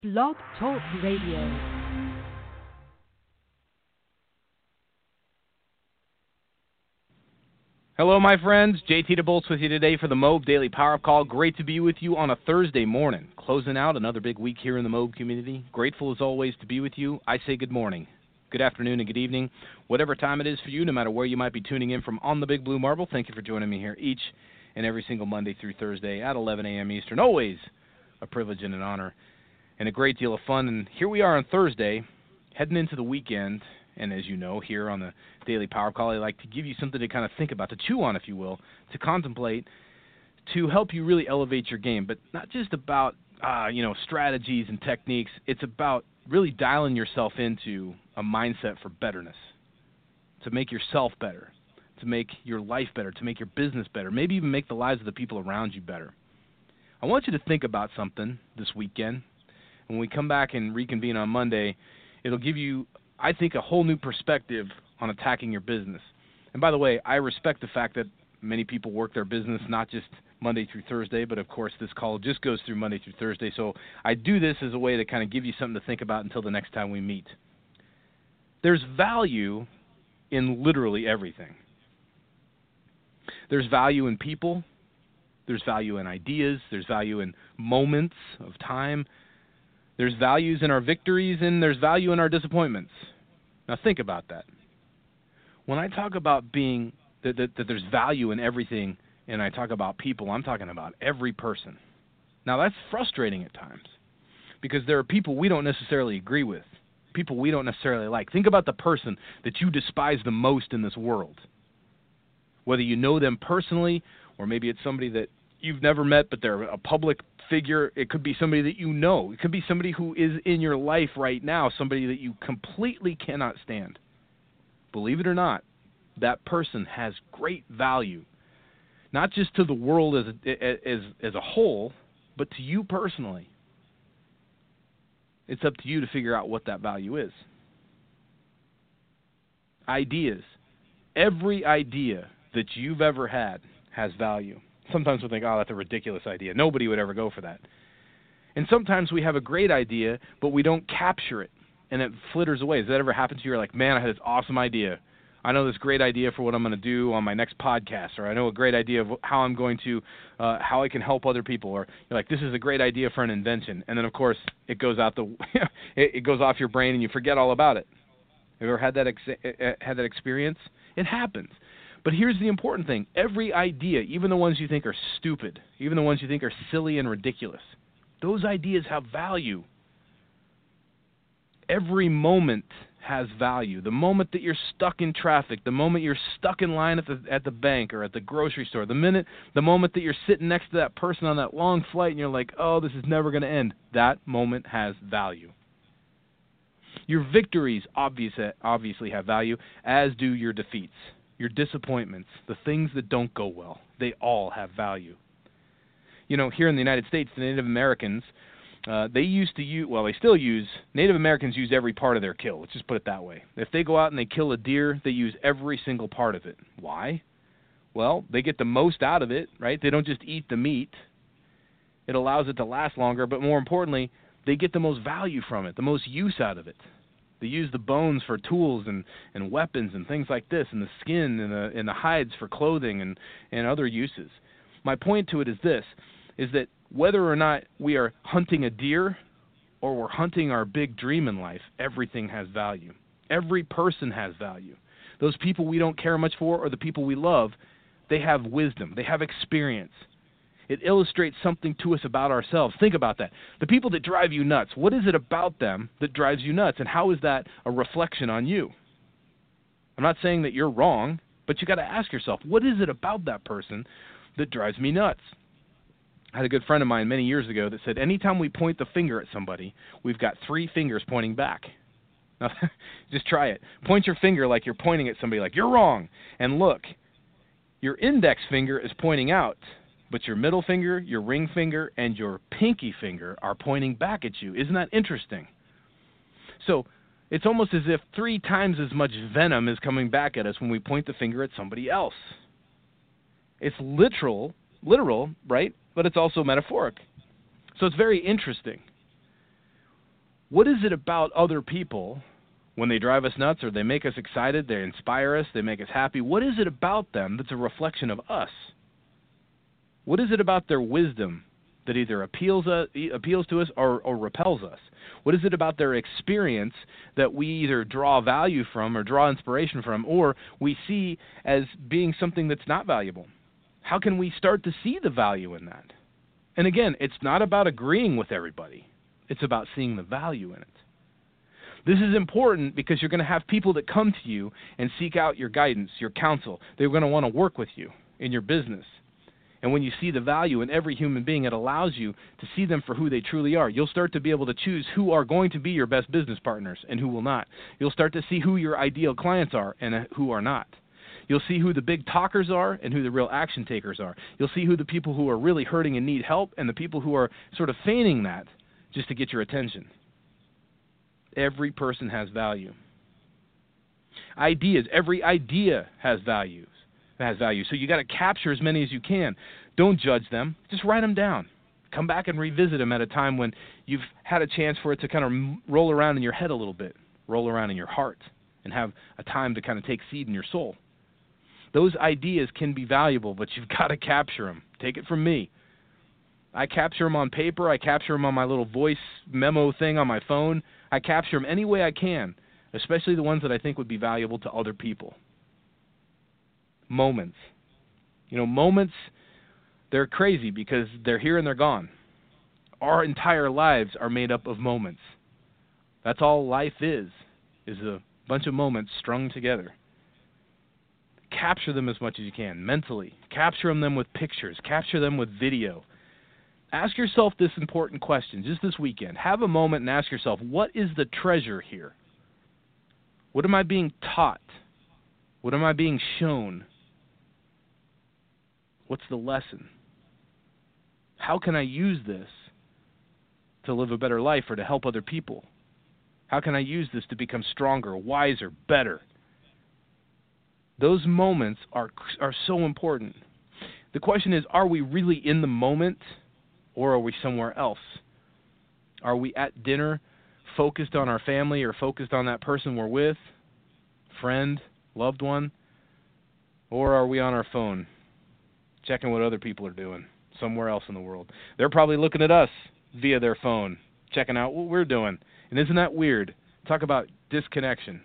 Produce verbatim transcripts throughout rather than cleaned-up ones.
Blog Talk Radio. Hello, my friends. J T DeBoltz with you today for the Mobe Daily Power Up Call. Great to be with you on a Thursday morning. Closing out another big week here in the Mobe community. Grateful as always to be with you. I say good morning, good afternoon, and good evening. Whatever time it is for you, no matter where you might be tuning in from on the Big Blue Marble, thank you for joining me here each and every single Monday through Thursday at eleven a.m. Eastern. Always a privilege and an honor and a great deal of fun. And here we are on Thursday, heading into the weekend. And as you know, here on the Daily Power Call, I like to give you something to kind of think about, to chew on, if you will, to contemplate, to help you really elevate your game. But not just about, uh, you know, strategies and techniques. It's about really dialing yourself into a mindset for betterness, to make yourself better, to make your life better, to make your business better, maybe even make the lives of the people around you better. I want you to think about something this weekend. When we come back and reconvene on Monday, it'll give you, I think, a whole new perspective on attacking your business. And by the way, I respect the fact that many people work their business not just Monday through Thursday, but of course this call just goes through Monday through Thursday. So I do this as a way to kind of give you something to think about until the next time we meet. There's value in literally everything. There's value in people. There's value in ideas. There's value in moments of time. There's values in our victories, and there's value in our disappointments. Now think about that. When I talk about being, that, that, that there's value in everything, and I talk about people, I'm talking about every person. Now that's frustrating at times, because there are people we don't necessarily agree with, people we don't necessarily like. Think about the person that you despise the most in this world. Whether you know them personally, or maybe it's somebody that you've never met, but they're a public figure. It could be somebody that you know. It could be somebody who is in your life right now, somebody that you completely cannot stand. Believe it or not, that person has great value, not just to the world as a, as, as a whole, but to you personally. It's up to you to figure out what that value is. Ideas. Every idea that you've ever had has value. Sometimes we think, oh, that's a ridiculous idea. Nobody would ever go for that. And sometimes we have a great idea, but we don't capture it, and it flitters away. Has that ever happened to you? You're like, man, I had this awesome idea. I know this great idea for what I'm going to do on my next podcast, or I know a great idea of how I'm going to, uh, how I can help other people, or you're like, this is a great idea for an invention. And then, of course, it goes out the, it, it goes off your brain, and you forget all about it. Have you ever had that ex- had that experience? It happens. But here's the important thing. Every idea, even the ones you think are stupid, even the ones you think are silly and ridiculous, those ideas have value. Every moment has value. The moment that you're stuck in traffic, the moment you're stuck in line at the at the bank or at the grocery store, the minute, the moment that you're sitting next to that person on that long flight and you're like, oh, this is never going to end, that moment has value. Your victories obvious, obviously have value, as do your defeats. Your disappointments, the things that don't go well, they all have value. You know, here in the United States, the Native Americans, uh, they used to use, well, they still use, Native Americans use every part of their kill. Let's just put it that way. If they go out and they kill a deer, they use every single part of it. Why? Well, they get the most out of it, right? They don't just eat the meat. It allows it to last longer, but more importantly, they get the most value from it, the most use out of it. They use the bones for tools and, and weapons and things like this, and the skin and the, and the hides for clothing and, and other uses. My point to it is this, is that whether or not we are hunting a deer or we're hunting our big dream in life, everything has value. Every person has value. Those people we don't care much for or the people we love, they have wisdom. They have experience. It illustrates something to us about ourselves. Think about that. The people that drive you nuts, what is it about them that drives you nuts, and how is that a reflection on you? I'm not saying that you're wrong, but you got to ask yourself, what is it about that person that drives me nuts? I had a good friend of mine many years ago that said, anytime we point the finger at somebody, we've got three fingers pointing back. Now, just try it. Point your finger like you're pointing at somebody, like you're wrong. And look, your index finger is pointing out, but your middle finger, your ring finger, and your pinky finger are pointing back at you. Isn't that interesting? So it's almost as if three times as much venom is coming back at us when we point the finger at somebody else. It's literal, literal, right? But it's also metaphoric. So it's very interesting. What is it about other people when they drive us nuts or they make us excited, they inspire us, they make us happy? What is it about them that's a reflection of us? What is it about their wisdom that either appeals uh, appeals to us or, or repels us? What is it about their experience that we either draw value from or draw inspiration from, or we see as being something that's not valuable? How can we start to see the value in that? And again, it's not about agreeing with everybody. It's about seeing the value in it. This is important because you're going to have people that come to you and seek out your guidance, your counsel. They're going to want to work with you in your business. And when you see the value in every human being, it allows you to see them for who they truly are. You'll start to be able to choose who are going to be your best business partners and who will not. You'll start to see who your ideal clients are and who are not. You'll see who the big talkers are and who the real action takers are. You'll see who the people who are really hurting and need help and the people who are sort of feigning that just to get your attention. Every person has value. Ideas, every idea has value. Has value. So you got to capture as many as you can. Don't judge them. Just write them down. Come back and revisit them at a time when you've had a chance for it to kind of roll around in your head a little bit, roll around in your heart, and have a time to kind of take seed in your soul. Those ideas can be valuable, but you've got to capture them. Take it from me. I capture them on paper. I capture them on my little voice memo thing on my phone. I capture them any way I can, especially the ones that I think would be valuable to other people. Moments. You know, moments, they're crazy because they're here and they're gone. Our entire lives are made up of moments. That's all life is, is a bunch of moments strung together. Capture them as much as you can, mentally. Capture them with pictures. Capture them with video. Ask yourself this important question just this weekend. Have a moment and ask yourself, what is the treasure here? What am I being taught? What am I being shown? What's the lesson? How can I use this to live a better life or to help other people? How can I use this to become stronger, wiser, better? Those moments are are so important. The question is, are we really in the moment or are we somewhere else? Are we at dinner focused on our family or focused on that person we're with, friend, loved one? Or are we on our phone? Checking what other people are doing somewhere else in the world. They're probably looking at us via their phone, checking out what we're doing. And isn't that weird? Talk about disconnection.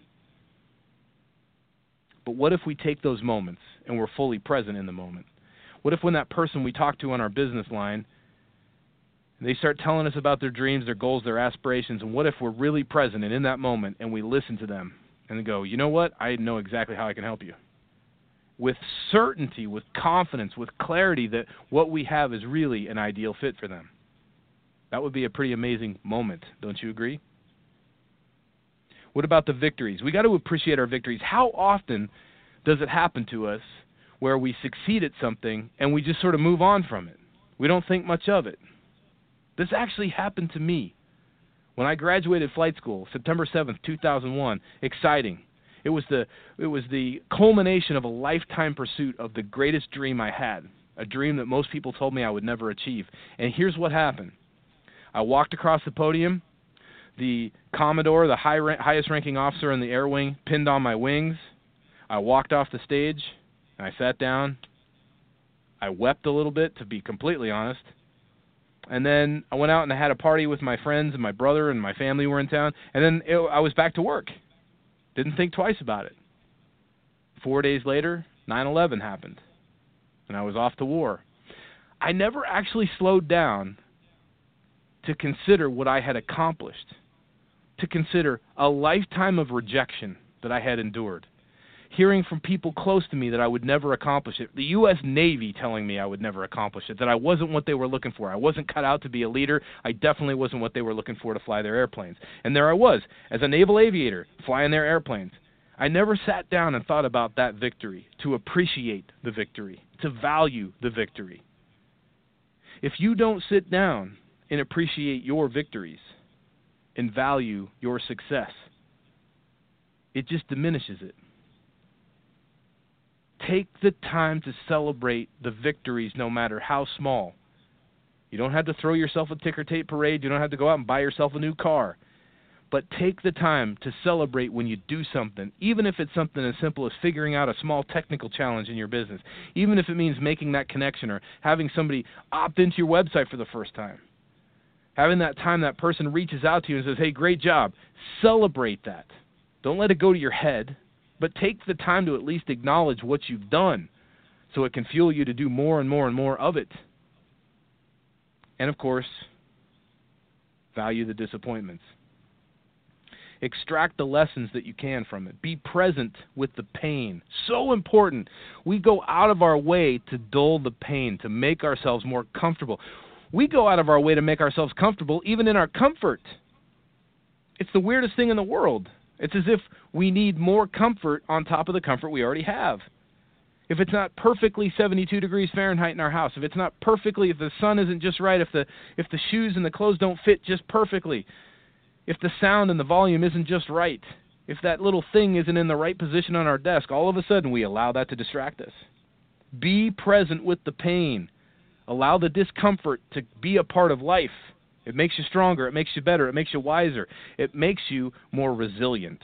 But what if we take those moments and we're fully present in the moment? What if when that person we talk to on our business line, they start telling us about their dreams, their goals, their aspirations, and what if we're really present and in that moment and we listen to them and go, you know what? I know exactly how I can help you. With certainty, with confidence, with clarity that what we have is really an ideal fit for them. That would be a pretty amazing moment, don't you agree? What about the victories? We got to appreciate our victories. How often does it happen to us where we succeed at something and we just sort of move on from it? We don't think much of it. This actually happened to me. When I graduated flight school, September seventh, two thousand one, exciting. It was the it was the culmination of a lifetime pursuit of the greatest dream I had, a dream that most people told me I would never achieve. And here's what happened. I walked across the podium. The Commodore, the high ra- highest ranking officer in the air wing, pinned on my wings. I walked off the stage, and I sat down. I wept a little bit, to be completely honest. And then I went out and I had a party with my friends, and my brother and my family were in town. And then it, I was back to work. Didn't think twice about it. Four days later, nine eleven happened, and I was off to war. I never actually slowed down to consider what I had accomplished, to consider a lifetime of rejection that I had endured, hearing from people close to me that I would never accomplish it, the U S Navy telling me I would never accomplish it, that I wasn't what they were looking for. I wasn't cut out to be a leader. I definitely wasn't what they were looking for to fly their airplanes. And there I was, as a naval aviator, flying their airplanes. I never sat down and thought about that victory, to appreciate the victory, to value the victory. If you don't sit down and appreciate your victories and value your success, it just diminishes it. Take the time to celebrate the victories, no matter how small. You don't have to throw yourself a ticker tape parade. You don't have to go out and buy yourself a new car. But take the time to celebrate when you do something, even if it's something as simple as figuring out a small technical challenge in your business, even if it means making that connection or having somebody opt into your website for the first time. Having that time that person reaches out to you and says, hey, great job. Celebrate that. Don't let it go to your head, but take the time to at least acknowledge what you've done so it can fuel you to do more and more and more of it. And, of course, value the disappointments. Extract the lessons that you can from it. Be present with the pain. So important. We go out of our way to dull the pain, to make ourselves more comfortable. We go out of our way to make ourselves comfortable even in our comfort. It's the weirdest thing in the world. It's as if we need more comfort on top of the comfort we already have. If it's not perfectly seventy-two degrees Fahrenheit in our house, if it's not perfectly, if the sun isn't just right, if the if the shoes and the clothes don't fit just perfectly, if the sound and the volume isn't just right, if that little thing isn't in the right position on our desk, all of a sudden we allow that to distract us. Be present with the pain. Allow the discomfort to be a part of life. It makes you stronger. It makes you better. It makes you wiser. It makes you more resilient.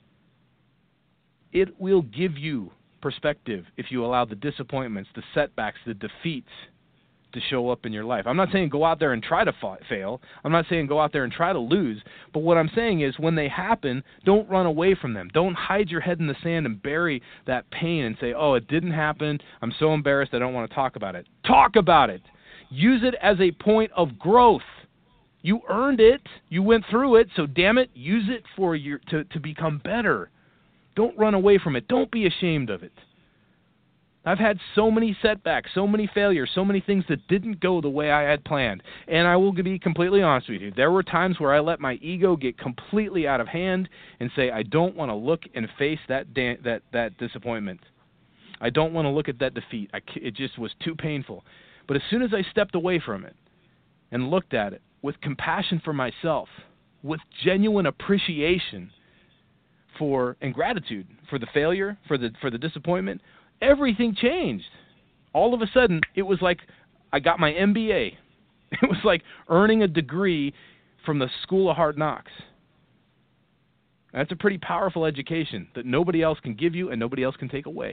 It will give you perspective if you allow the disappointments, the setbacks, the defeats to show up in your life. I'm not saying go out there and try to fa- fail. I'm not saying go out there and try to lose. But what I'm saying is when they happen, don't run away from them. Don't hide your head in the sand and bury that pain and say, oh, it didn't happen. I'm so embarrassed I don't want to talk about it. Talk about it. Use it as a point of growth. You earned it. You went through it. So damn it, use it for your to, to become better. Don't run away from it. Don't be ashamed of it. I've had so many setbacks, so many failures, so many things that didn't go the way I had planned. And I will be completely honest with you. There were times where I let my ego get completely out of hand and say, I don't want to look and face that da- that that disappointment. I don't want to look at that defeat. I, it just was too painful. But as soon as I stepped away from it and looked at it with compassion for myself, with genuine appreciation for and gratitude for the failure, for the for the disappointment, everything changed. All of a sudden, it was like I got my M B A. It was like earning a degree from the School of Hard Knocks. That's a pretty powerful education that nobody else can give you and nobody else can take away.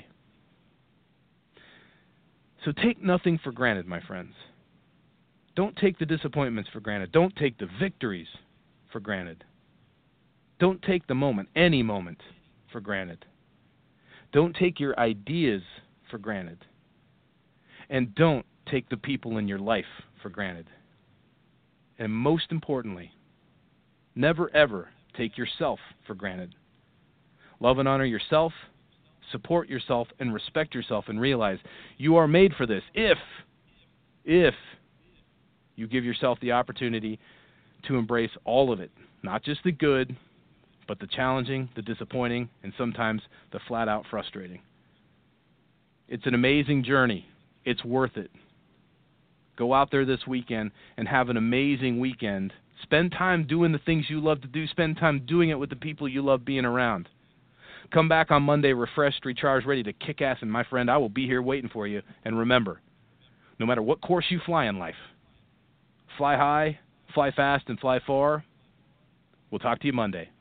So take nothing for granted, my friends. Don't take the disappointments for granted. Don't take the victories for granted. Don't take the moment, any moment, for granted. Don't take your ideas for granted. And don't take the people in your life for granted. And most importantly, never ever take yourself for granted. Love and honor yourself, support yourself, and respect yourself, and realize you are made for this if, if you give yourself the opportunity to embrace all of it, not just the good, but the challenging, the disappointing, and sometimes the flat-out frustrating. It's an amazing journey. It's worth it. Go out there this weekend and have an amazing weekend. Spend time doing the things you love to do. Spend time doing it with the people you love being around. Come back on Monday refreshed, recharged, ready to kick ass, and my friend, I will be here waiting for you. And remember, no matter what course you fly in life, fly high, fly fast, and fly far. We'll talk to you Monday.